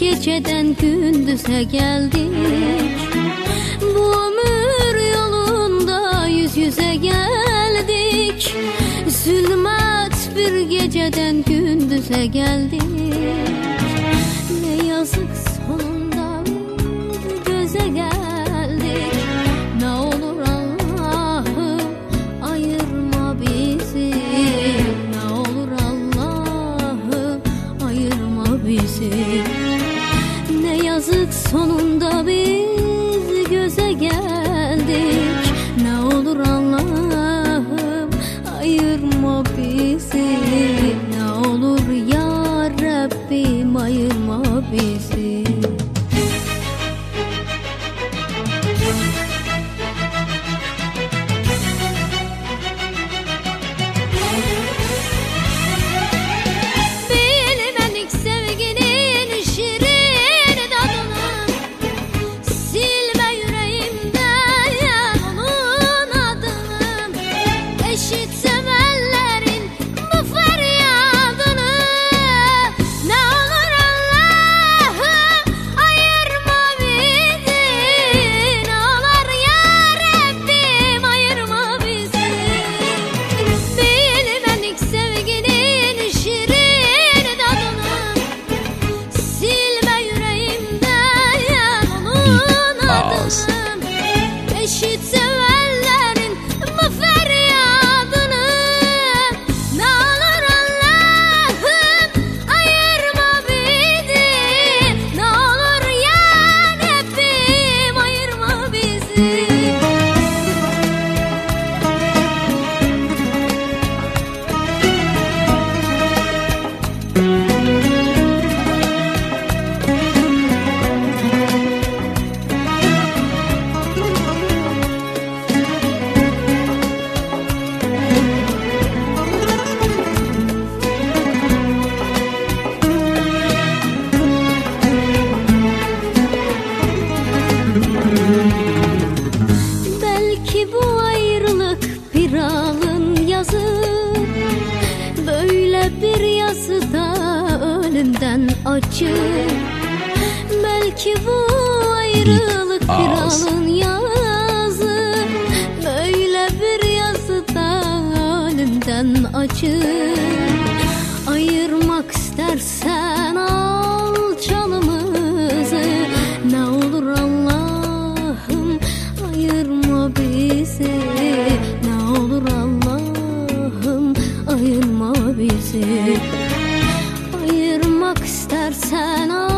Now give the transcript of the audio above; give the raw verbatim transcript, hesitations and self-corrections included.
geceden gündüze geldik. Bu ömür yolunda yüz yüze geldik. Zulmet bir geceden gündüze geldik. Ne yazık sonunda bir göze geldik. Ne olur Allah'ım ayırma bizi. Ne olur Allah'ım ayırma bizi. Ne yazık sonunda biz göze geldik. Ne olur Allah'ım ayırma bizi. Ne olur ya Rabbim ayırma bizi. Bilmedik sevginin şirin tadını, silme yüreğimden onun adını. Eşit sevenlerin bu feryadını, ne olur Allah'ım ayırma bizi. Ne olur ya Rabbim ayırma bizi. Bilmedik sevginin şirin tadını, silme yüreğimden onun adını. Eşit sevenlerin bu feryadını, ne olur Allah'ım ayırma bizi. Ne olur ya Rabbim ayırma bizi. Belki bu ayrılık bir alın yazı, böyle bir yazıda ölümden acı. Belki bu ayrılık bir alın yazı, böyle bir yazıda ölümden acı. Ayırmak istersen al canımızı. Ne olur Allah'ım ayırma bizi. Ne olur Allah'ım ayırma bizi. Ayırmak istersen al